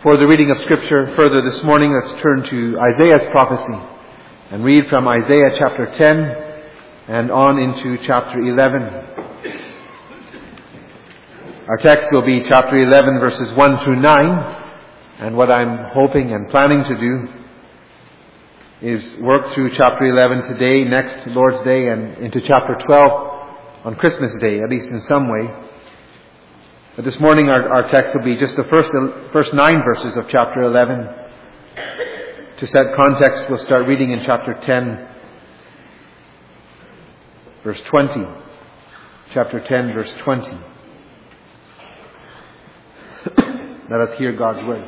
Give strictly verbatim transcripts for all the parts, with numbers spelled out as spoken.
For the reading of Scripture further this morning, let's turn to Isaiah's prophecy and read from Isaiah chapter ten and on into chapter eleven. Our text will be chapter eleven, verses one through nine, and what I'm hoping and planning to do is work through chapter eleven today, next Lord's Day, and into chapter twelve on Christmas Day, at least in some way. But this morning our, our text will be just the first, first nine verses of chapter eleven. To set context, we'll start reading in chapter ten, verse twenty. Chapter ten, verse twenty. Let us hear God's word.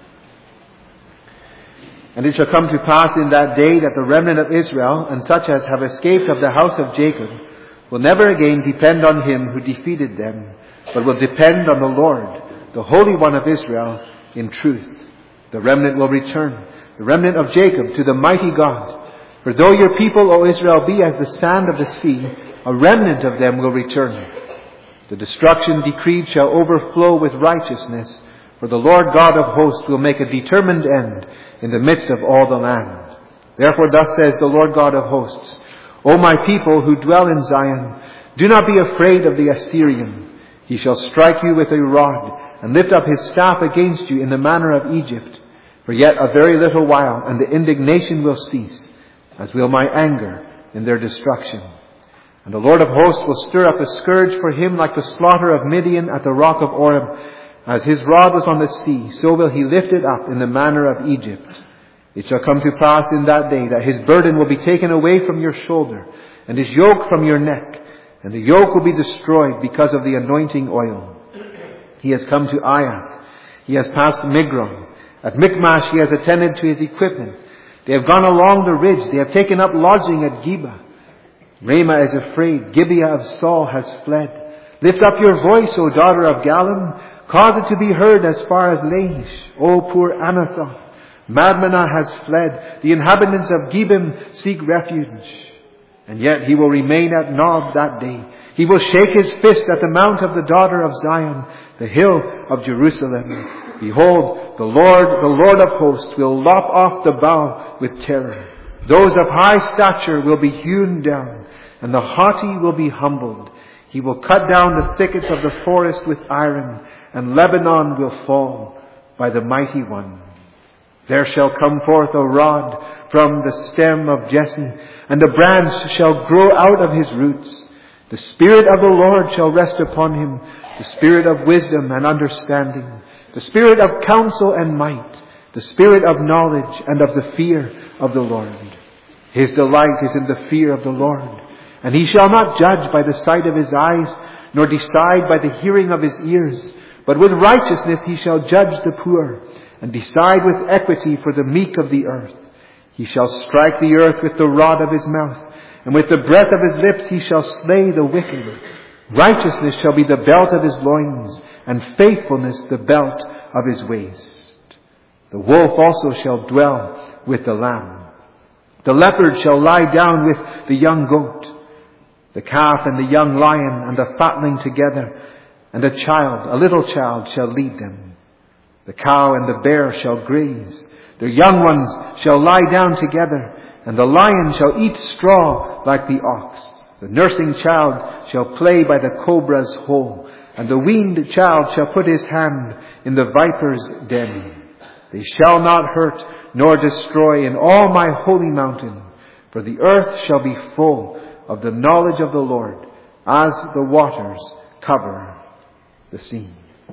And it shall come to pass in that day that the remnant of Israel, and such as have escaped of the house of Jacob, will never again depend on him who defeated them, but will depend on the Lord, the Holy One of Israel, in truth. The remnant will return, the remnant of Jacob, to the mighty God. For though your people, O Israel, be as the sand of the sea, a remnant of them will return. The destruction decreed shall overflow with righteousness, for the Lord God of hosts will make a determined end in the midst of all the land. Therefore thus says the Lord God of hosts, O my people who dwell in Zion, do not be afraid of the Assyrian. He shall strike you with a rod, and lift up his staff against you in the manner of Egypt. For yet a very little while, and the indignation will cease, as will my anger in their destruction. And the Lord of hosts will stir up a scourge for him like the slaughter of Midian at the rock of Oreb. As his rod was on the sea, so will he lift it up in the manner of Egypt. It shall come to pass in that day that his burden will be taken away from your shoulder, and his yoke from your neck. And the yoke will be destroyed because of the anointing oil. He has come to Aiath. He has passed Migron. At Michmash he has attended to his equipment. They have gone along the ridge. They have taken up lodging at Geba. Ramah is afraid. Gibeah of Saul has fled. Lift up your voice, O daughter of Gallim. Cause it to be heard as far as Laish. O poor Anathoth. Madmenah has fled. The inhabitants of Gebim seek refuge. And yet he will remain at Nob that day. He will shake his fist at the mount of the daughter of Zion, the hill of Jerusalem. Behold, the Lord, the Lord of hosts, will lop off the bough with terror. Those of high stature will be hewn down, and the haughty will be humbled. He will cut down the thickets of the forest with iron, and Lebanon will fall by the mighty one. There shall come forth a rod from the stem of Jesse, and a branch shall grow out of his roots. The Spirit of the Lord shall rest upon him, the Spirit of wisdom and understanding, the Spirit of counsel and might, the Spirit of knowledge and of the fear of the Lord. His delight is in the fear of the Lord, and he shall not judge by the sight of his eyes, nor decide by the hearing of his ears, but with righteousness he shall judge the poor, and decide with equity for the meek of the earth. He shall strike the earth with the rod of his mouth, and with the breath of his lips he shall slay the wicked. Righteousness shall be the belt of his loins, and faithfulness the belt of his waist. The wolf also shall dwell with the lamb. The leopard shall lie down with the young goat. The calf and the young lion and the fatling together, and a child, a little child, shall lead them. The cow and the bear shall graze. Their young ones shall lie down together, and the lion shall eat straw like the ox. The nursing child shall play by the cobra's hole, and the weaned child shall put his hand in the viper's den. They shall not hurt nor destroy in all my holy mountain, for the earth shall be full of the knowledge of the Lord, as the waters cover the sea.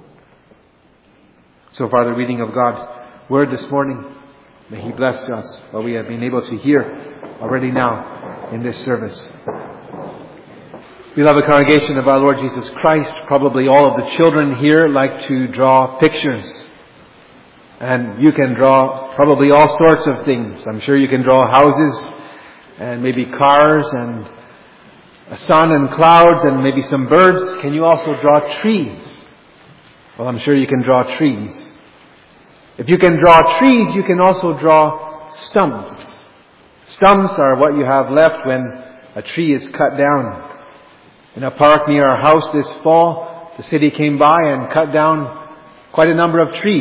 So far the reading of God's Word this morning. May He bless us what we have been able to hear already now in this service. Beloved congregation of our Lord Jesus Christ, probably all of the children here like to draw pictures. And you can draw probably all sorts of things. I'm sure you can draw houses and maybe cars and a sun and clouds and maybe some birds. Can you also draw trees? Well, I'm sure you can draw trees. If you can draw trees, you can also draw stumps. Stumps are what you have left when a tree is cut down. In a park near our house this fall, the city came by and cut down quite a number of trees.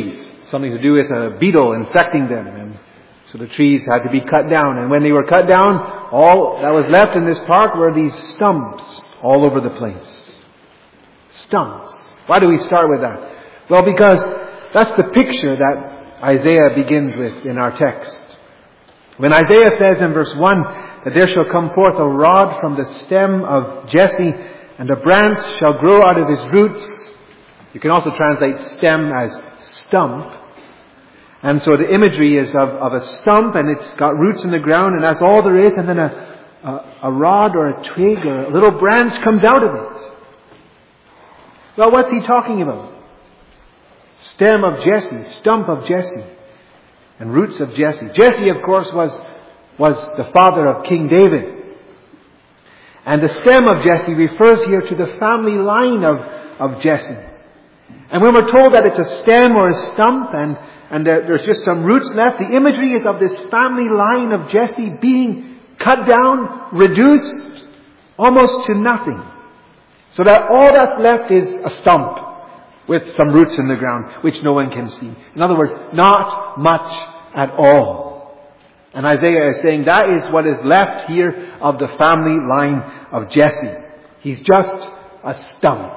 something to do with a beetle infecting them. And so the trees had to be cut down. And when they were cut down, all that was left in this park were these stumps all over the place. Stumps. Why do we start with that? Well, because that's the picture that Isaiah begins with in our text. When Isaiah says in verse one that there shall come forth a rod from the stem of Jesse, and a branch shall grow out of his roots. You can also translate stem as stump. And so the imagery is of, of a stump, and it's got roots in the ground, and that's all there is, and then a, a, a rod or a twig or a little branch comes out of it. Well, what's he talking about? Stem of Jesse, stump of Jesse, and roots of Jesse. Jesse, of course, was, was the father of King David. And the stem of Jesse refers here to the family line of, of Jesse. And when we're told that it's a stem or a stump and, and there, there's just some roots left, the imagery is of this family line of Jesse being cut down, reduced almost to nothing. So that all that's left is a stump with some roots in the ground, which no one can see. In other words, not much at all. And Isaiah is saying that is what is left here of the family line of Jesse. He's just a stump.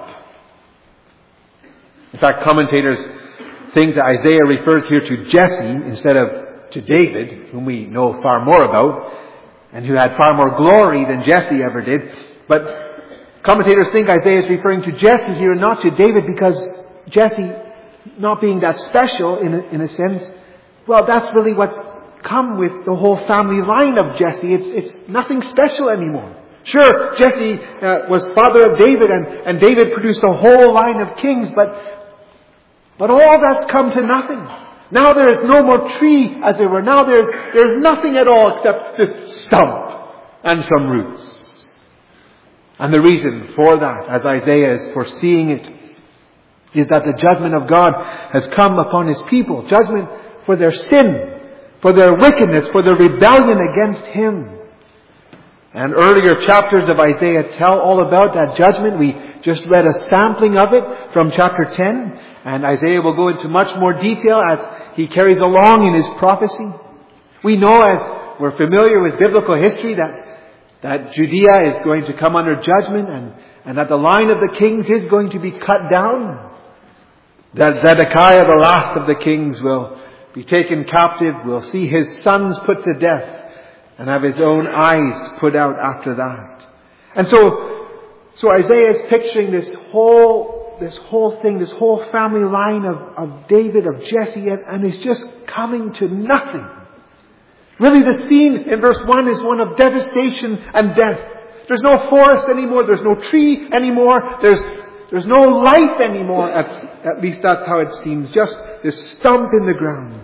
In fact, commentators think that Isaiah refers here to Jesse instead of to David, whom we know far more about, and who had far more glory than Jesse ever did. But commentators think Isaiah is referring to Jesse here and not to David, because Jesse, not being that special in a, in a sense, well, that's really what's come with the whole family line of Jesse. It's, it's nothing special anymore. Sure, Jesse uh, was father of David, and, and David produced a whole line of kings, but but all that's come to nothing. Now there is no more tree, as it were. Now there's there's nothing at all except this stump and some roots. And the reason for that, as Isaiah is foreseeing it, is that the judgment of God has come upon His people. Judgment for their sin, for their wickedness, for their rebellion against Him. And earlier chapters of Isaiah tell all about that judgment. We just read a sampling of it from chapter ten. And Isaiah will go into much more detail as he carries along in his prophecy. We know, as we're familiar with biblical history, that, that Judea is going to come under judgment, and, and that the line of the kings is going to be cut down. That Zedekiah, the last of the kings, will be taken captive, will see his sons put to death, and have his own eyes put out after that. And so, so Isaiah is picturing this whole, this whole thing, this whole family line of, of David, of Jesse, and, and it's just coming to nothing. Really, the scene in verse one is one of devastation and death. There's no forest anymore. There's no tree anymore. There's, there's no life anymore. At, at least that's how it seems. Just this stump in the ground.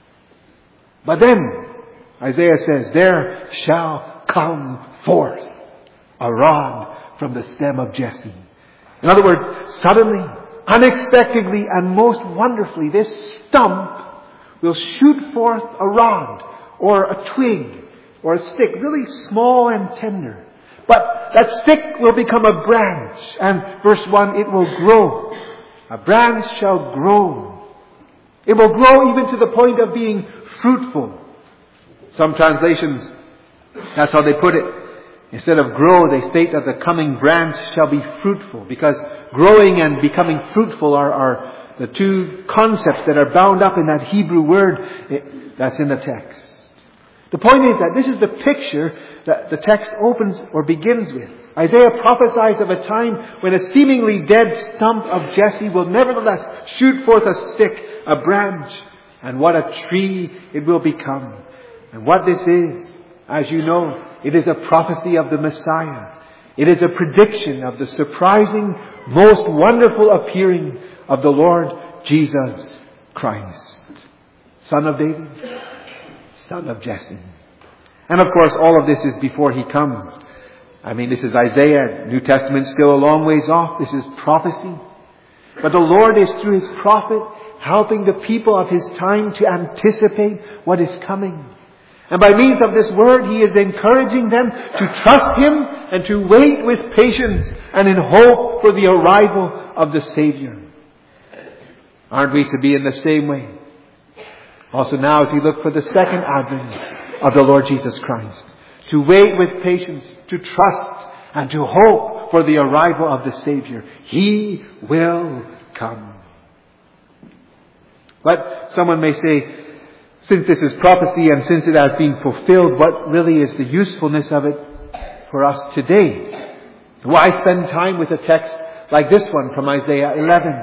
But then, Isaiah says, there shall come forth a rod from the stem of Jesse. In other words, suddenly, unexpectedly, and most wonderfully, this stump will shoot forth a rod, or a twig, or a stick, really small and tender. But that stick will become a branch, and verse one, it will grow. A branch shall grow. It will grow even to the point of being fruitful. Some translations, that's how they put it. Instead of grow, they state that the coming branch shall be fruitful. Because growing and becoming fruitful are, are the two concepts that are bound up in that Hebrew word that's in the text. The point is that this is the picture that the text opens or begins with. Isaiah prophesies of a time when a seemingly dead stump of Jesse will nevertheless shoot forth a stick, a branch, and what a tree it will become. And what this is, as you know, it is a prophecy of the Messiah. It is a prediction of the surprising, most wonderful appearing of the Lord Jesus Christ. Son of David, son of Jesse. And of course, all of this is before He comes. I mean, this is Isaiah. New Testament still a long ways off. This is prophecy. But the Lord is, through His prophet, helping the people of His time to anticipate what is coming. And by means of this word, He is encouraging them to trust Him and to wait with patience and in hope for the arrival of the Savior. Aren't we to be in the same way? Also now as we look for the second advent of the Lord Jesus Christ, to wait with patience, to trust and to hope for the arrival of the Savior. He will come. But someone may say, since this is prophecy and since it has been fulfilled, what really is the usefulness of it for us today? Why spend time with a text like this one from Isaiah eleven?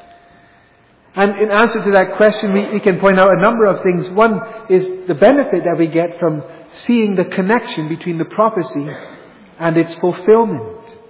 And in answer to that question, we, we can point out a number of things. One is the benefit that we get from seeing the connection between the prophecy and its fulfillment.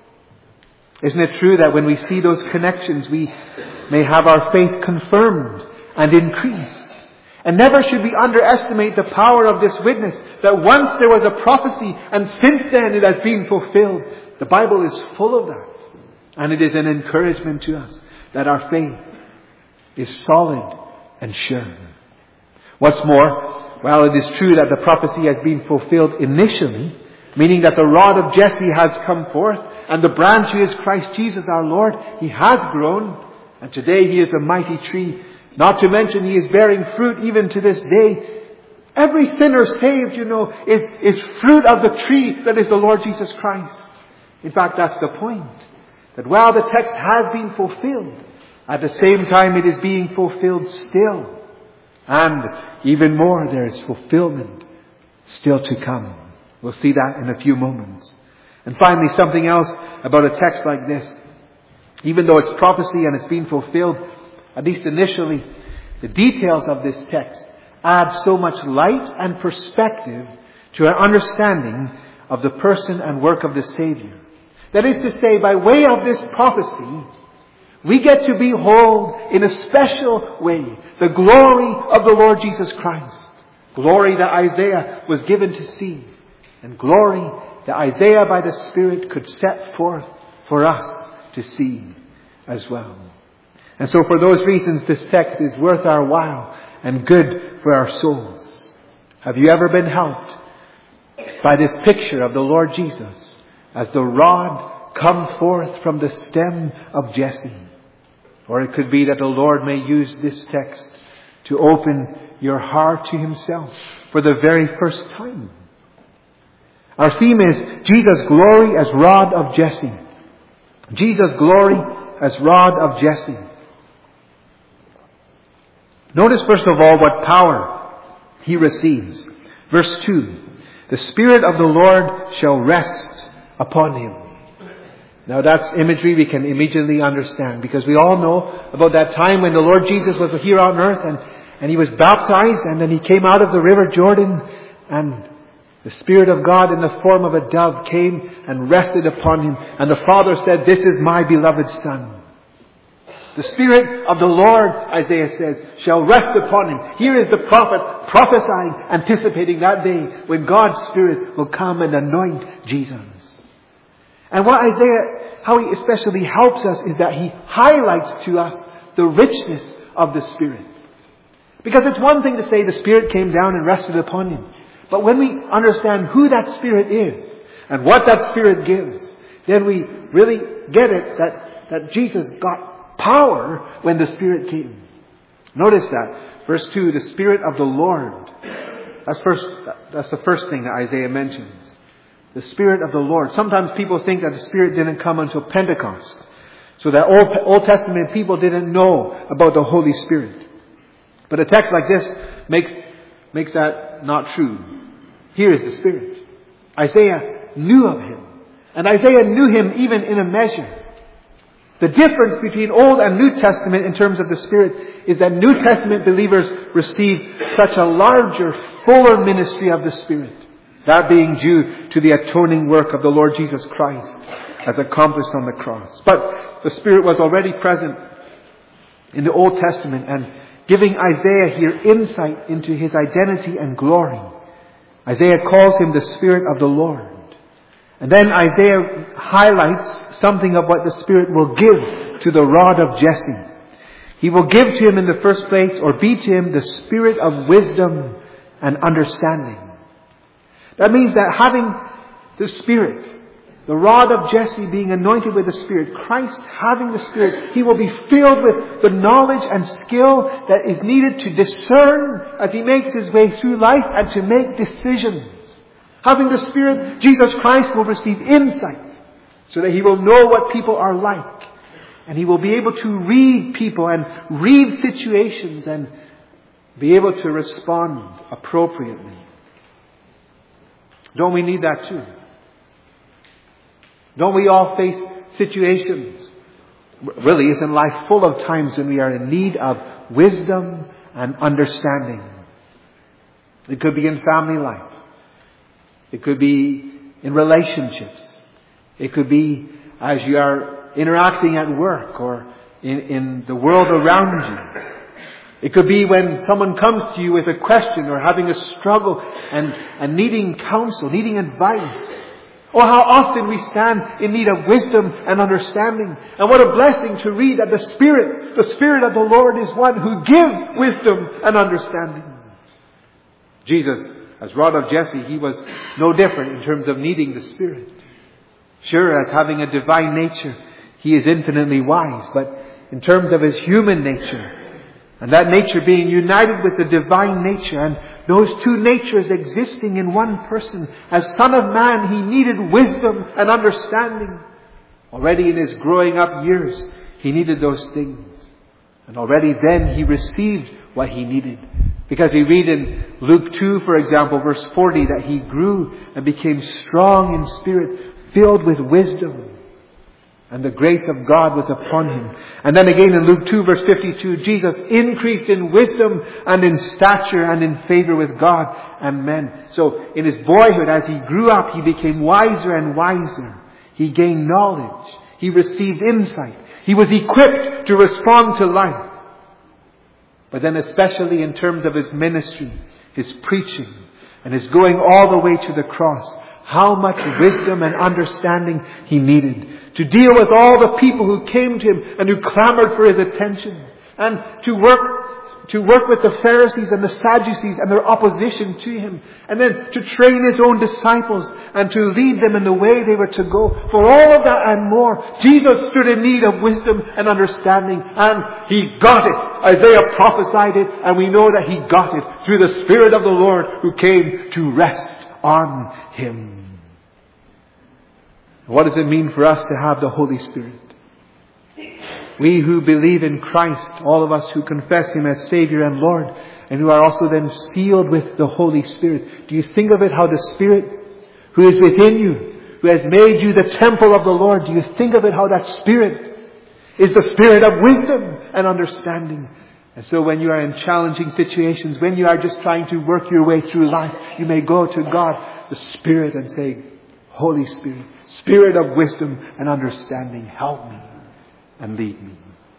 Isn't it true that when we see those connections, we may have our faith confirmed and increased? And never should we underestimate the power of this witness, that once there was a prophecy and since then it has been fulfilled. The Bible is full of that. And it is an encouragement to us that our faith is solid and sure. What's more, while it is true that the prophecy has been fulfilled initially, meaning that the rod of Jesse has come forth, and the branch is Christ Jesus our Lord, He has grown, and today He is a mighty tree. Not to mention He is bearing fruit even to this day. Every sinner saved, you know, is, is fruit of the tree that is the Lord Jesus Christ. In fact, that's the point. That while the text has been fulfilled, at the same time it is being fulfilled still. And even more, there is fulfillment still to come. We'll see that in a few moments. And finally, something else about a text like this. Even though it's prophecy and it's been fulfilled, at least initially, the details of this text add so much light and perspective to our understanding of the person and work of the Savior. That is to say, by way of this prophecy, we get to behold in a special way the glory of the Lord Jesus Christ. Glory that Isaiah was given to see. And glory that Isaiah by the Spirit could set forth for us to see as well. And so for those reasons, this text is worth our while and good for our souls. Have you ever been helped by this picture of the Lord Jesus as the rod come forth from the stem of Jesse? Or it could be that the Lord may use this text to open your heart to Himself for the very first time. Our theme is Jesus' glory as rod of Jesse. Jesus' glory as rod of Jesse. Notice first of all what power He receives. Verse two. The Spirit of the Lord shall rest upon Him. Now that's imagery we can immediately understand, because we all know about that time when the Lord Jesus was here on earth and, and He was baptized, and then He came out of the river Jordan, and the Spirit of God in the form of a dove came and rested upon Him, and the Father said, "This is my beloved Son." The Spirit of the Lord, Isaiah says, shall rest upon Him. Here is the prophet prophesying, anticipating that day when God's Spirit will come and anoint Jesus. And what Isaiah, how he especially helps us, is that he highlights to us the richness of the Spirit. Because it's one thing to say the Spirit came down and rested upon Him. But when we understand who that Spirit is and what that Spirit gives, then we really get it that, that Jesus got power when the Spirit came. Notice that. Verse two, the Spirit of the Lord. That's first, that's the first thing that Isaiah mentions. The Spirit of the Lord. Sometimes people think that the Spirit didn't come until Pentecost. So that Old, Old Testament people didn't know about the Holy Spirit. But a text like this makes, makes that not true. Here is the Spirit. Isaiah knew of Him. And Isaiah knew Him even in a measure. The difference between Old and New Testament in terms of the Spirit is that New Testament believers receive such a larger, fuller ministry of the Spirit. That being due to the atoning work of the Lord Jesus Christ as accomplished on the cross. But the Spirit was already present in the Old Testament and giving Isaiah here insight into His identity and glory. Isaiah calls Him the Spirit of the Lord. And then Isaiah highlights something of what the Spirit will give to the rod of Jesse. He will give to him in the first place, or be to him, the Spirit of wisdom and understanding. That means that having the Spirit The rod of Jesse being anointed with the Spirit, Christ having the Spirit, He will be filled with the knowledge and skill that is needed to discern as He makes His way through life and to make decisions. Having the Spirit, Jesus Christ will receive insight so that He will know what people are like. And He will be able to read people and read situations and be able to respond appropriately. Don't we need that too? Don't we all face situations, really isn't life full of times when we are in need of wisdom and understanding? It could be in family life. It could be in relationships. It could be as you are interacting at work or in, in the world around you. It could be when someone comes to you with a question or having a struggle and, and needing counsel, needing advice. Or how often we stand in need of wisdom and understanding. And what a blessing to read that the Spirit, the Spirit of the Lord is one who gives wisdom and understanding. Jesus, as rod of Jesse, He was no different in terms of needing the Spirit. Sure, as having a divine nature, He is infinitely wise. But in terms of His human nature, and that nature being united with the divine nature, and those two natures existing in one person. As Son of Man, He needed wisdom and understanding. Already in His growing up years, He needed those things. And already then He received what He needed. Because we read in Luke two, for example, verse forty, that He grew and became strong in spirit, filled with wisdom. And the grace of God was upon Him. And then again in Luke two verse fifty-two, Jesus increased in wisdom and in stature and in favor with God and men. So in His boyhood, as He grew up, He became wiser and wiser. He gained knowledge. He received insight. He was equipped to respond to life. But then especially in terms of His ministry, His preaching, and His going all the way to the cross, how much wisdom and understanding He needed to deal with all the people who came to Him and who clamored for His attention, and to work to work with the Pharisees and the Sadducees and their opposition to Him, and then to train His own disciples and to lead them in the way they were to go. For all of that and more, Jesus stood in need of wisdom and understanding, and He got it. Isaiah prophesied it, and we know that He got it through the Spirit of the Lord who came to rest on Him. What does it mean for us to have the Holy Spirit? We who believe in Christ, all of us who confess Him as Savior and Lord, and who are also then sealed with the Holy Spirit. Do you think of it how the Spirit who is within you, who has made you the temple of the Lord, do you think of it how that Spirit is the Spirit of wisdom and understanding? And so when you are in challenging situations, when you are just trying to work your way through life, you may go to God, the Spirit, and say, Holy Spirit, Spirit of wisdom and understanding, help me and lead me.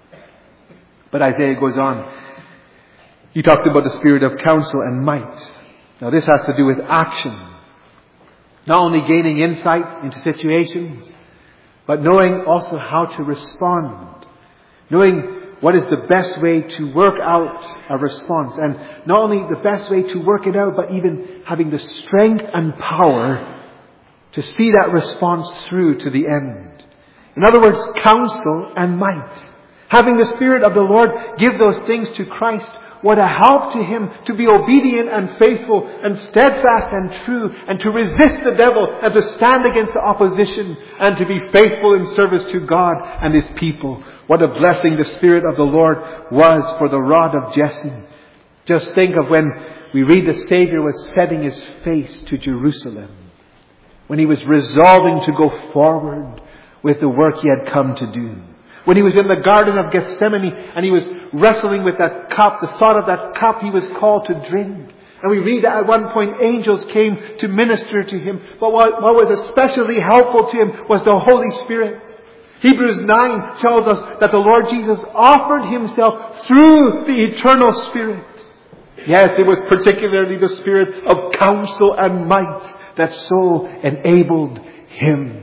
But Isaiah goes on. He talks about the spirit of counsel and might. Now this has to do with action. Not only gaining insight into situations, but knowing also how to respond. Knowing what is the best way to work out a response. And not only the best way to work it out, but even having the strength and power to see that response through to the end. In other words, counsel and might. Having the Spirit of the Lord give those things to Christ, what a help to Him to be obedient and faithful and steadfast and true, and to resist the devil and to stand against the opposition and to be faithful in service to God and His people. What a blessing the Spirit of the Lord was for the rod of Jesse. Just think of when we read the Savior was setting His face to Jerusalem, when He was resolving to go forward with the work He had come to do. When He was in the Garden of Gethsemane and He was wrestling with that cup, the thought of that cup He was called to drink. And we read that at one point angels came to minister to Him. But what, what was especially helpful to Him was the Holy Spirit. Hebrews nine tells us that the Lord Jesus offered Himself through the eternal Spirit. Yes, it was particularly the Spirit of counsel and might that so enabled Him.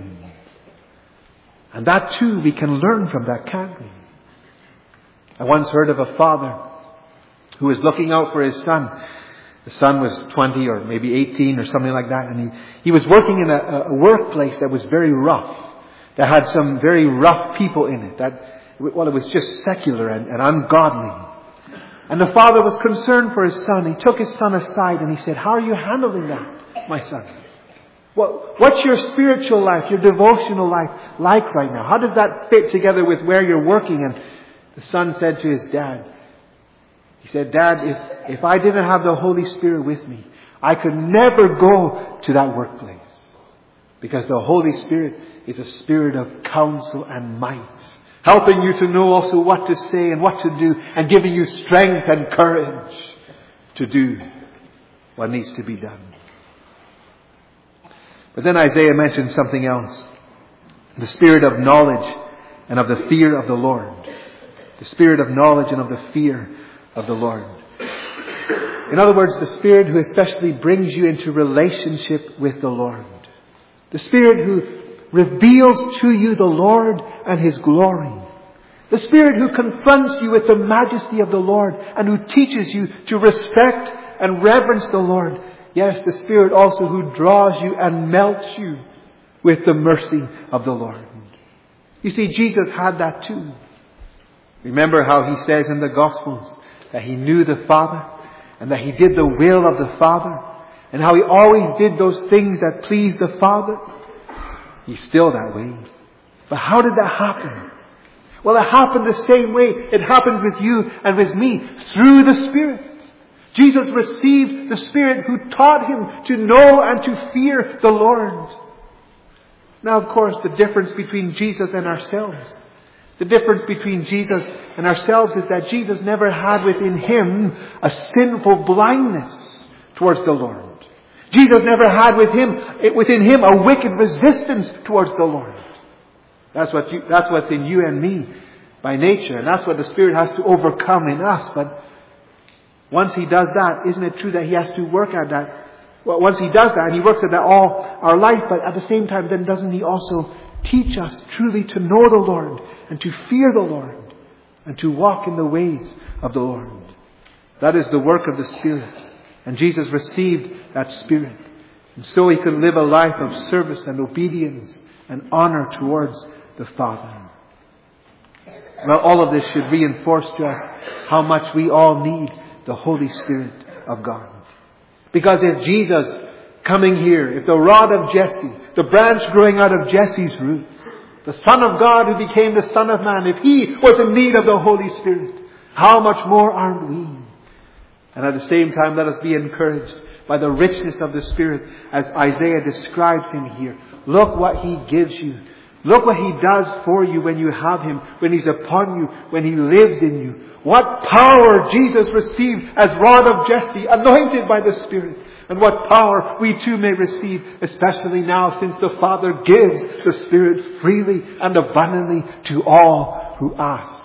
And that too we can learn from that, can't we? I once heard of a father who was looking out for his son. The son was twenty or maybe eighteen or something like that. And he, he was working in a, a workplace that was very rough. That had some very rough people in it. That, well, it was just secular and, and ungodly. And the father was concerned for his son. He took his son aside and he said, "How are you handling that, my son? Well, what's your spiritual life, your devotional life like right now? How does that fit together with where you're working?" And the son said to his dad, he said, "Dad, if, if I didn't have the Holy Spirit with me, I could never go to that workplace. Because the Holy Spirit is a spirit of counsel and might, helping you to know also what to say and what to do, and giving you strength and courage to do what needs to be done." But then Isaiah mentions something else. The spirit of knowledge and of the fear of the Lord. The spirit of knowledge and of the fear of the Lord. In other words, the Spirit who especially brings you into relationship with the Lord. The Spirit who reveals to you the Lord and His glory. The Spirit who confronts you with the majesty of the Lord and who teaches you to respect and reverence the Lord. Yes, the Spirit also who draws you and melts you with the mercy of the Lord. You see, Jesus had that too. Remember how He says in the Gospels that He knew the Father and that He did the will of the Father, and how He always did those things that pleased the Father. He's still that way. But how did that happen? Well, it happened the same way it happens with you and with me, through the Spirit. Jesus received the Spirit who taught Him to know and to fear the Lord. Now, of course, the difference between Jesus and ourselves, the difference between Jesus and ourselves is that Jesus never had within Him a sinful blindness towards the Lord. Jesus never had with him, within Him a wicked resistance towards the Lord. That's what you, that's what's in you and me by nature. And that's what the Spirit has to overcome in us. But once He does that, isn't it true that He has to work at that? Well, once He does that, and He works at that all our life, but at the same time, then doesn't He also teach us truly to know the Lord and to fear the Lord and to walk in the ways of the Lord? That is the work of the Spirit. And Jesus received that Spirit. And so He could live a life of service and obedience and honor towards the Father. Well, all of this should reinforce to us how much we all need the Holy Spirit of God. Because if Jesus coming here, if the rod of Jesse, the branch growing out of Jesse's roots, the Son of God who became the Son of Man, if He was in need of the Holy Spirit, how much more aren't we? And at the same time, let us be encouraged by the richness of the Spirit as Isaiah describes Him here. Look what He gives you. Look what He does for you when you have Him, when He's upon you, when He lives in you. What power Jesus received as rod of Jesse, anointed by the Spirit. And what power we too may receive, especially now since the Father gives the Spirit freely and abundantly to all who ask.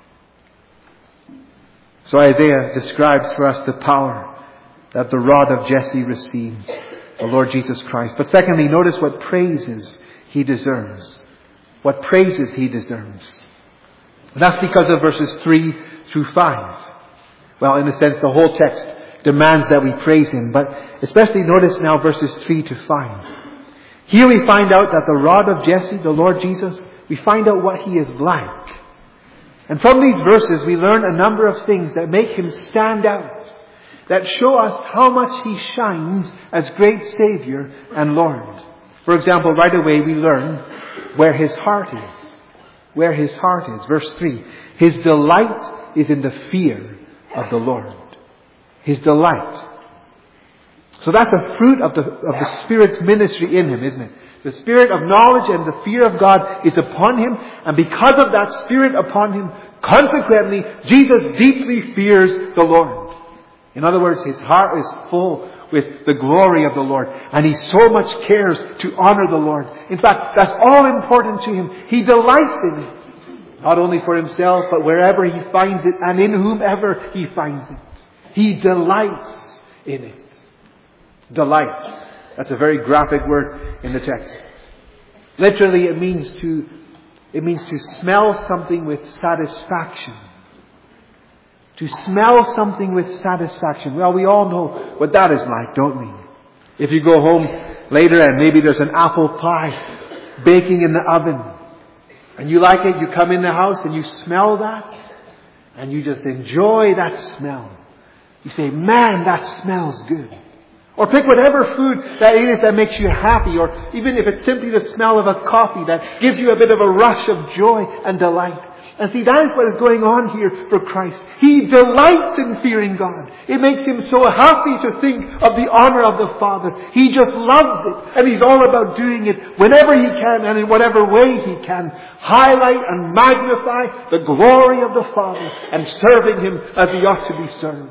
So Isaiah describes for us the power that the rod of Jesse receives, the Lord Jesus Christ. But secondly, notice what praises He deserves. What praises He deserves. And that's because of verses three through five. Well, in a sense, the whole text demands that we praise Him. But especially notice now verses three to five. Here we find out that the rod of Jesse, the Lord Jesus, we find out what He is like. And from these verses we learn a number of things that make Him stand out, that show us how much He shines as great Savior and Lord. For example, right away we learn where His heart is. Where His heart is. Verse three. His delight is in the fear of the Lord. His delight. So that's a fruit of the, of the Spirit's ministry in Him, isn't it? The Spirit of knowledge and the fear of God is upon Him. And because of that Spirit upon Him, consequently, Jesus deeply fears the Lord. In other words, His heart is full with the glory of the Lord. And He so much cares to honor the Lord. In fact, that's all important to Him. He delights in it. Not only for Himself, but wherever He finds it and in whomever He finds it. He delights in it. Delight. That's a very graphic word in the text. Literally, it means to, it means to smell something with satisfaction. To smell something with satisfaction. Well, we all know what that is like, don't we? If you go home later and maybe there's an apple pie baking in the oven and you like it, you come in the house and you smell that and you just enjoy that smell. You say, man, that smells good. Or pick whatever food that it is that makes you happy, or even if it's simply the smell of a coffee that gives you a bit of a rush of joy and delight. And see, that is what is going on here for Christ. He delights in fearing God. It makes Him so happy to think of the honor of the Father. He just loves it, and He's all about doing it whenever He can and in whatever way He can. Highlight and magnify the glory of the Father and serving Him as He ought to be served.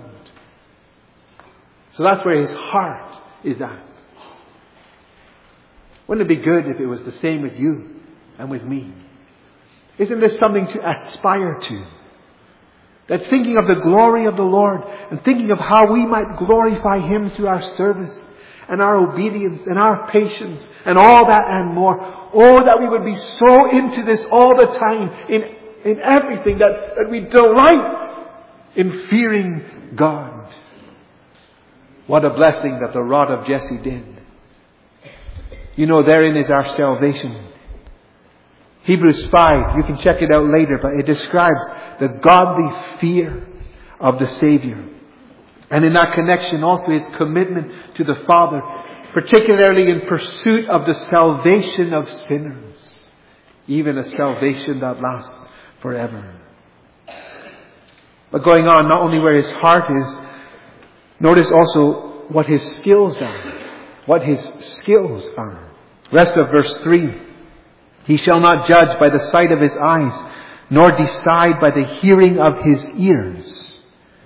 So that's where His heart is at. Wouldn't it be good if it was the same with you and with me? Isn't this something to aspire to? That thinking of the glory of the Lord and thinking of how we might glorify Him through our service and our obedience and our patience and all that and more. Oh, that we would be so into this all the time in, in everything that, that we delight in fearing God. What a blessing that the rod of Jesse did. You know, therein is our salvation. Hebrews five, you can check it out later, but it describes the godly fear of the Savior. And in that connection also His commitment to the Father, particularly in pursuit of the salvation of sinners, even a salvation that lasts forever. But going on, not only where His heart is, notice also what His skills are. What His skills are. Rest of verse three. He shall not judge by the sight of his eyes, nor decide by the hearing of his ears.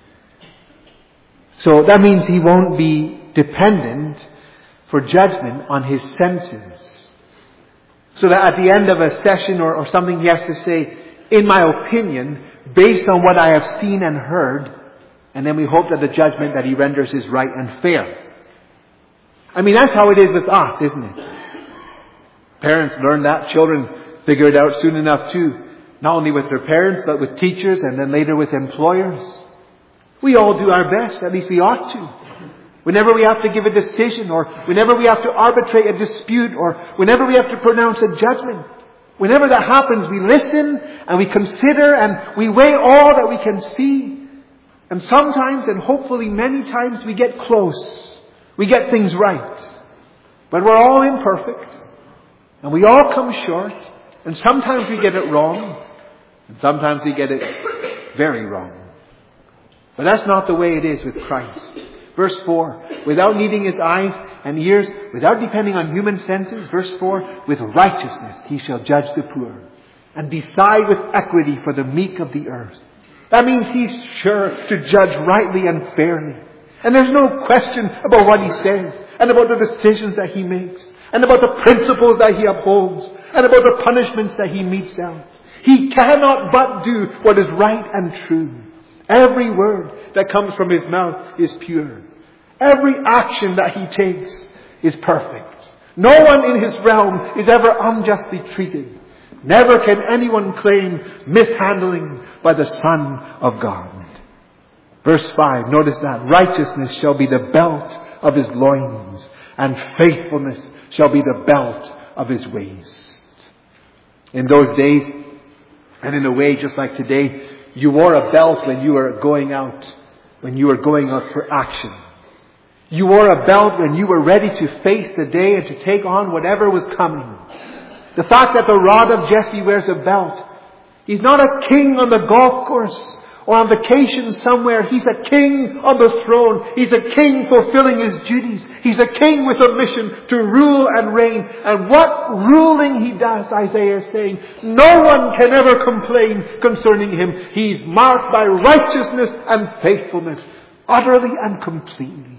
So that means he won't be dependent for judgment on his senses. So that at the end of a session or, or something he has to say, in my opinion, based on what I have seen and heard, and then we hope that the judgment that he renders is right and fair. I mean, that's how it is with us, isn't it? Parents learn that. Children figure it out soon enough too. Not only with their parents, but with teachers and then later with employers. We all do our best. At least we ought to. Whenever we have to give a decision, or whenever we have to arbitrate a dispute, or whenever we have to pronounce a judgment. Whenever that happens, we listen and we consider and we weigh all that we can see. And sometimes, and hopefully many times, we get close. We get things right. But we're all imperfect. And we all come short. And sometimes we get it wrong. And sometimes we get it very wrong. But that's not the way it is with Christ. Verse four, without needing his eyes and ears, without depending on human senses. Verse four, with righteousness he shall judge the poor and decide with equity for the meek of the earth. That means he's sure to judge rightly and fairly. And there's no question about what he says, and about the decisions that he makes, and about the principles that he upholds, and about the punishments that he metes out. He cannot but do what is right and true. Every word that comes from his mouth is pure. Every action that he takes is perfect. No one in his realm is ever unjustly treated. Never can anyone claim mishandling by the Son of God. Verse five, notice that. Righteousness shall be the belt of his loins, and faithfulness shall be the belt of his waist. In those days, and in a way just like today, you wore a belt when you were going out, when you were going out for action. You wore a belt when you were ready to face the day and to take on whatever was coming. The fact that the rod of Jesse wears a belt, he's not a king on the golf course or on vacation somewhere. He's a king on the throne. He's a king fulfilling his duties. He's a king with a mission to rule and reign. And what ruling he does, Isaiah is saying, no one can ever complain concerning him. He's marked by righteousness and faithfulness, utterly and completely.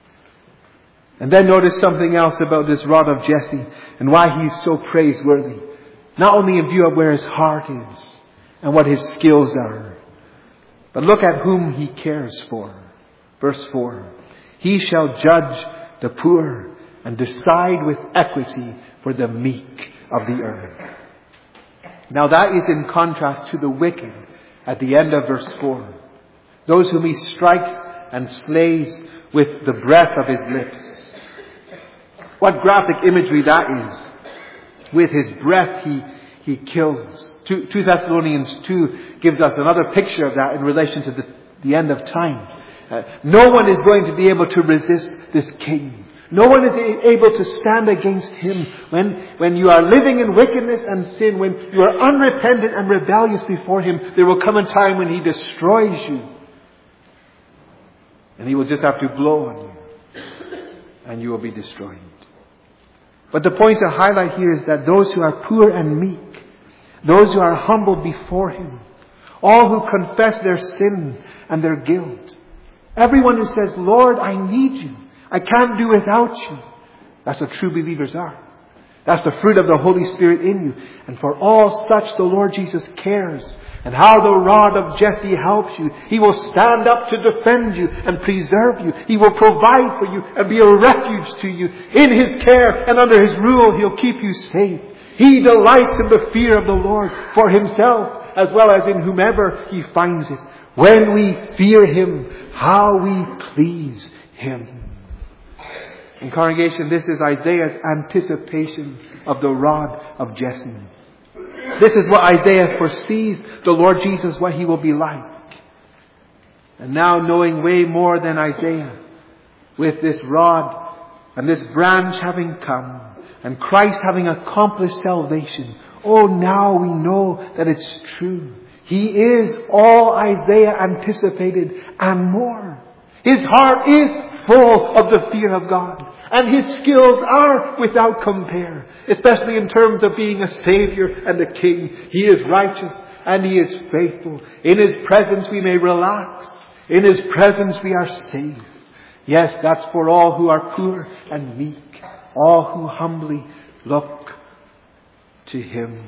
And then notice something else about this rod of Jesse and why he's so praiseworthy. Not only in view of where his heart is and what his skills are, but look at whom he cares for. Verse four. He shall judge the poor and decide with equity for the meek of the earth. Now that is in contrast to the wicked at the end of verse four. those whom He strikes and slays with the breath of His lips. What graphic imagery that is. With His breath He, he kills. Two, two Thessalonians two gives us another picture of that in relation to the, the end of time. Uh, no one is going to be able to resist this King. No one is able to stand against Him. When, when you are living in wickedness and sin, when you are unrepentant and rebellious before Him, there will come a time when He destroys you. And He will just have to blow on you. And you will be destroyed. But the point to highlight here is that those who are poor and meek, those who are humbled before Him, all who confess their sin and their guilt, everyone who says, Lord, I need you. I can't do without you. That's what true believers are. That's the fruit of the Holy Spirit in you. And for all such the Lord Jesus cares. And how the rod of Jesse helps you. He will stand up to defend you and preserve you. He will provide for you and be a refuge to you. In His care and under His rule, He'll keep you safe. He delights in the fear of the Lord for Himself as well as in whomever He finds it. When we fear Him, how we please Him. In congregation, this is Isaiah's anticipation of the rod of Jesse. This is what Isaiah foresees the Lord Jesus, what He will be like. And now, knowing way more than Isaiah, with this rod and this branch having come, and Christ having accomplished salvation, oh, now we know that it's true. He is all Isaiah anticipated and more. His heart is full of the fear of God. And His skills are without compare, especially in terms of being a Savior and a King. He is righteous and He is faithful. In His presence we may relax. In His presence we are safe. Yes, that's for all who are poor and meek. All who humbly look to Him.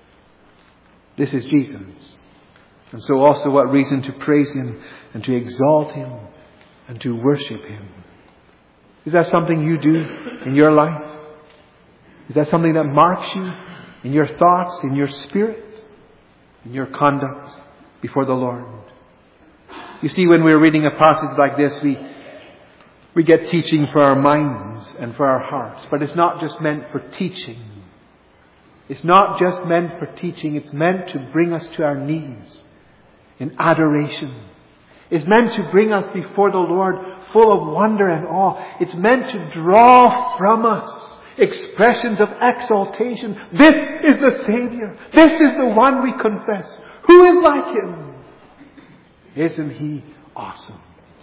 This is Jesus. And so also what reason to praise Him and to exalt Him and to worship Him. Is that something you do in your life? Is that something that marks you in your thoughts, in your spirit, in your conduct before the Lord? You see, when we're reading a passage like this, we we get teaching for our minds and for our hearts. But it's not just meant for teaching. It's not just meant for teaching. It's meant to bring us to our knees in adoration. It's meant to bring us before the Lord full of wonder and awe. It's meant to draw from us expressions of exaltation. This is the Savior. This is the one we confess. Who is like Him? Isn't He awesome?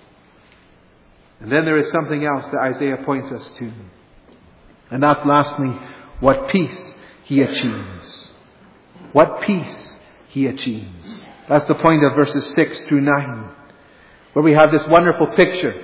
And then there is something else that Isaiah points us to. And that's lastly, what peace He achieves. What peace He achieves. That's the point of verses six through nine. Where we have this wonderful picture.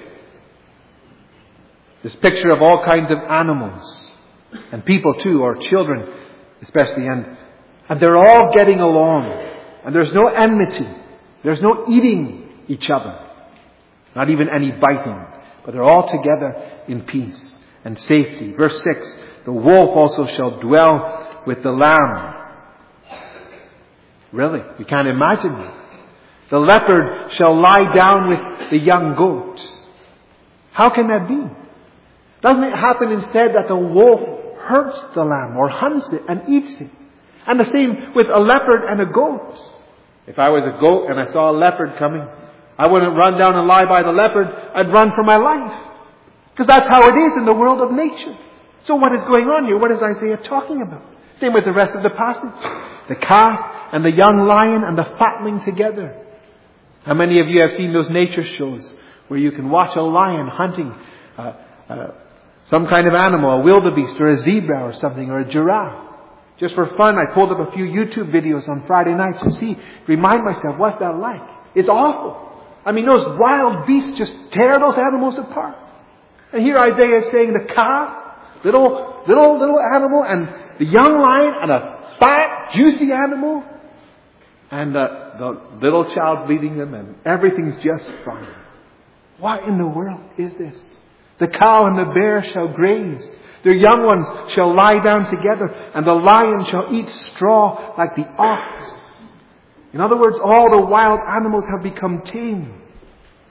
This picture of all kinds of animals. And people too, or children especially. And, and they're all getting along. And there's no enmity. There's no eating each other. Not even any biting. But they're all together in peace and safety. Verse six. The wolf also shall dwell with the lamb. Really? We can't imagine that. The leopard shall lie down with the young goat. How can that be? Doesn't it happen instead that the wolf hurts the lamb or hunts it and eats it? And the same with a leopard and a goat. If I was a goat and I saw a leopard coming, I wouldn't run down and lie by the leopard. I'd run for my life. Because that's how it is in the world of nature. So what is going on here? What is Isaiah talking about? Same with the rest of the passage. The calf and the young lion and the fatling together. How many of you have seen those nature shows where you can watch a lion hunting uh, uh, some kind of animal, a wildebeest or a zebra or something, or a giraffe? Just for fun, I pulled up a few YouTube videos on Friday night to see, remind myself, what's that like? It's awful. I mean, those wild beasts just tear those animals apart. And here Isaiah is saying the calf, little, little, little animal, and the young lion, and a fat, juicy animal, and the, the little child leading them, and everything's just fine. What in the world is this? The cow and the bear shall graze. Their young ones shall lie down together, and the lion shall eat straw like the ox. In other words, all the wild animals have become tame.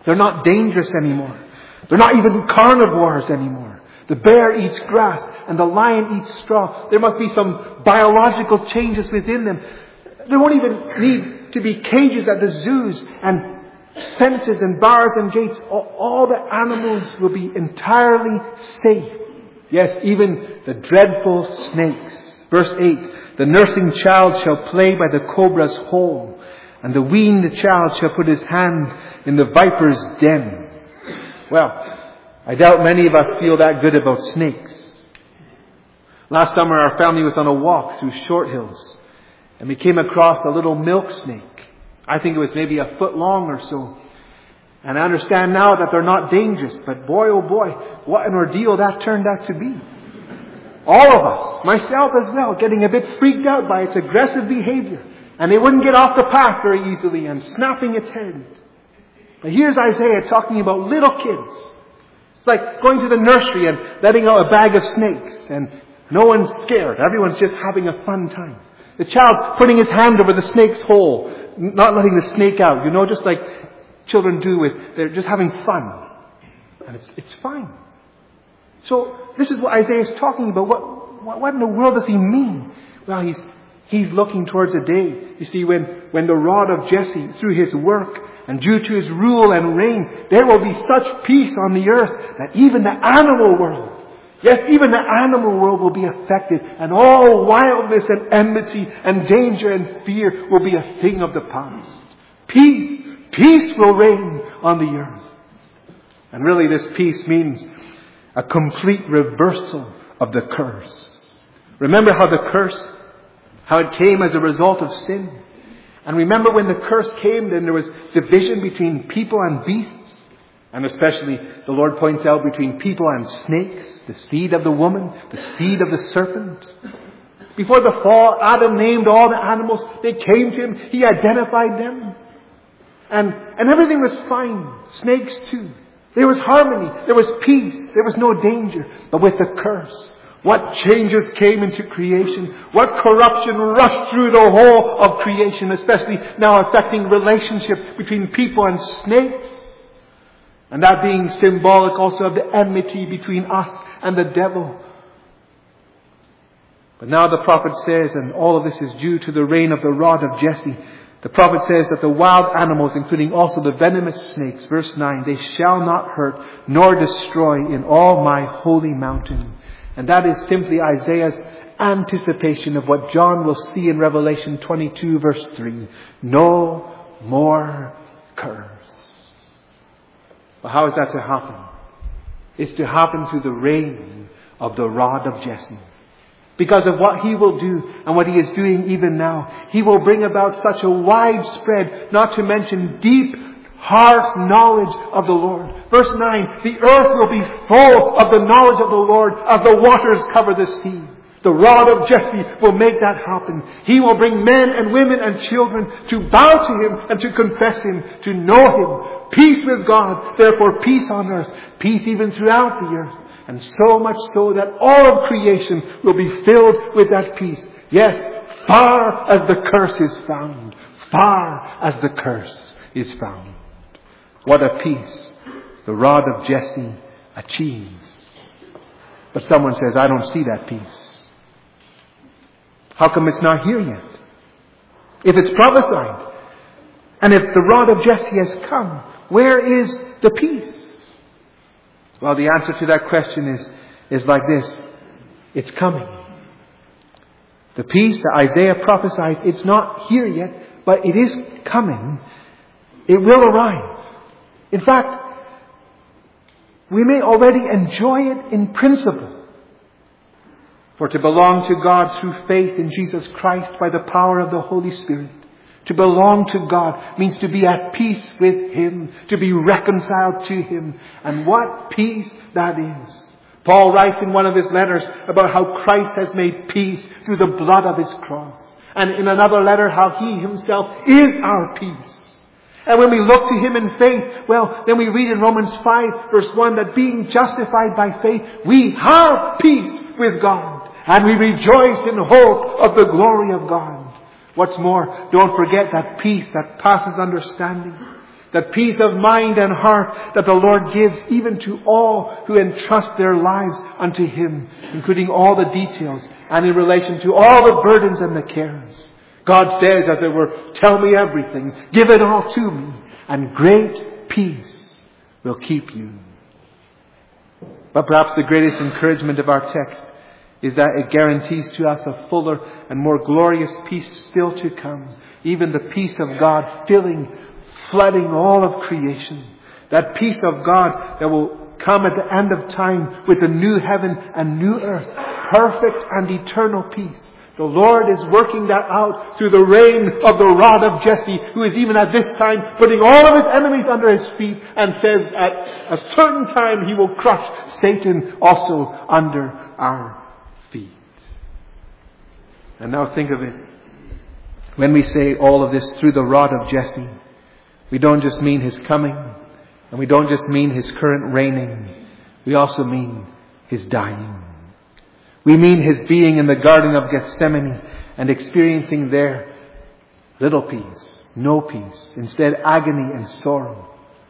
They're not dangerous anymore. They're not even carnivores anymore. The bear eats grass and the lion eats straw. There must be some biological changes within them. There won't even need to be cages at the zoos and fences and bars and gates. All the animals will be entirely safe. Yes, even the dreadful snakes. Verse eight, the nursing child shall play by the cobra's hole, and the weaned child shall put his hand in the viper's den. Well, I doubt many of us feel that good about snakes. Last summer our family was on a walk through Short Hills, and we came across a little milk snake. I think it was maybe a foot long or so. And I understand now that they're not dangerous, but boy oh boy, what an ordeal that turned out to be. All of us, myself as well, getting a bit freaked out by its aggressive behavior. And it wouldn't get off the path very easily and snapping its head. But here's Isaiah talking about little kids. It's like going to the nursery and letting out a bag of snakes and no one's scared. Everyone's just having a fun time. The child's putting his hand over the snake's hole, not letting the snake out. You know, just like children do with, they're just having fun. And it's, it's fine. So this is what Isaiah is talking about. What, what, what in the world does he mean? Well, he's, he's looking towards a day, you see, when, when the rod of Jesse, through his work and due to his rule and reign, there will be such peace on the earth that even the animal world, yes, even the animal world will be affected, and all wildness and enmity and danger and fear will be a thing of the past. Peace, peace will reign on the earth. And really this peace means a complete reversal of the curse. Remember how the curse, how it came as a result of sin? And remember when the curse came, then there was division between people and beasts. And especially, the Lord points out, between people and snakes, the seed of the woman, the seed of the serpent. Before the fall, Adam named all the animals. They came to him. He identified them. And, and everything was fine. Snakes too. There was harmony. There was peace. There was no danger. But with the curse, what changes came into creation? What corruption rushed through the whole of creation, especially now affecting relationship between people and snakes? And that being symbolic also of the enmity between us and the devil. But now the prophet says, and all of this is due to the reign of the rod of Jesse, the prophet says that the wild animals, including also the venomous snakes, verse nine, they shall not hurt nor destroy in all my holy mountain. And that is simply Isaiah's anticipation of what John will see in Revelation twenty-two, verse three. No more curse. But how is that to happen? It's to happen through the reign of the rod of Jesse. Because of what he will do and what he is doing even now. He will bring about such a widespread, not to mention deep heart knowledge of the Lord. Verse nine, the earth will be full of the knowledge of the Lord as the waters cover the sea. The rod of Jesse will make that happen. He will bring men and women and children to bow to him and to confess him, to know him. Peace with God, therefore peace on earth, peace even throughout the earth. And so much so that all of creation will be filled with that peace. Yes, far as the curse is found. Far as the curse is found. What a peace the rod of Jesse achieves. But someone says, I don't see that peace. How come it's not here yet? If it's prophesied, and if the rod of Jesse has come, where is the peace? Well, the answer to that question is, is like this. It's coming. The peace that Isaiah prophesies, it's not here yet, but it is coming. It will arrive. In fact, we may already enjoy it in principle. For to belong to God through faith in Jesus Christ by the power of the Holy Spirit, to belong to God means to be at peace with him, to be reconciled to him. And what peace that is. Paul writes in one of his letters about how Christ has made peace through the blood of his cross. And in another letter, how he himself is our peace. And when we look to him in faith, well, then we read in Romans five, verse one, that being justified by faith, we have peace with God. And we rejoice in hope of the glory of God. What's more, don't forget that peace that passes understanding. that peace of mind and heart that the Lord gives even to all who entrust their lives unto Him, including all the details and in relation to all the burdens and the cares. God says, as it were, tell me everything, give it all to me, and great peace will keep you. But perhaps the greatest encouragement of our text is that it guarantees to us a fuller and more glorious peace still to come. Even the peace of God filling, flooding all of creation. That peace of God that will come at the end of time with the new heaven and new earth. Perfect and eternal peace. The Lord is working that out through the reign of the rod of Jesse, who is even at this time putting all of His enemies under His feet, and says at a certain time He will crush Satan also under our feet. And now think of it. When we say all of this through the rod of Jesse, we don't just mean His coming, and we don't just mean His current reigning. We also mean His dying. We mean His being in the Garden of Gethsemane and experiencing there little peace, no peace, instead agony and sorrow.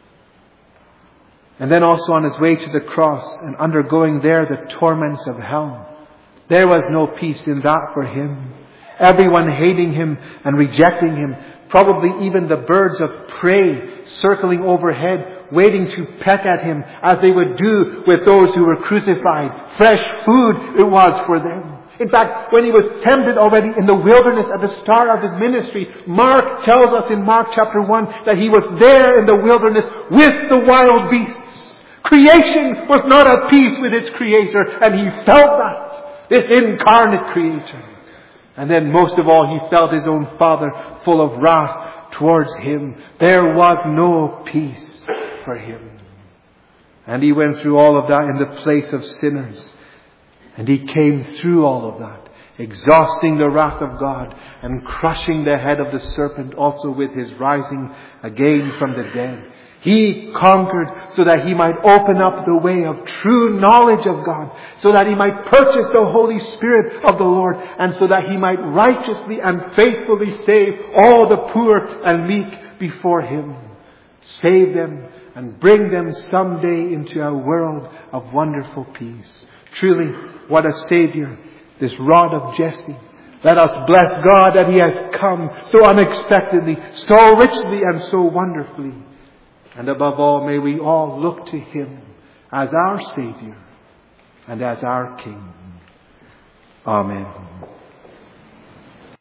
And then also on His way to the cross and undergoing there the torments of hell. There was no peace in that for Him. Everyone hating Him and rejecting Him. Probably even the birds of prey circling overhead, waiting to peck at Him as they would do with those who were crucified. Fresh food it was for them. In fact, when He was tempted already in the wilderness at the start of His ministry, Mark tells us in Mark chapter one that He was there in the wilderness with the wild beasts. Creation was not at peace with its Creator, and He felt that. This incarnate Creator. And then most of all, He felt His own Father full of wrath towards Him. There was no peace for Him. And He went through all of that in the place of sinners. And He came through all of that, exhausting the wrath of God and crushing the head of the serpent also with His rising again from the dead. He conquered so that He might open up the way of true knowledge of God, so that He might purchase the Holy Spirit of the Lord, and so that He might righteously and faithfully save all the poor and meek before Him. Save them and bring them someday into a world of wonderful peace. Truly, what a Savior, this rod of Jesse. Let us bless God that He has come so unexpectedly, so richly and so wonderfully. And above all, may we all look to Him as our Savior and as our King. Amen.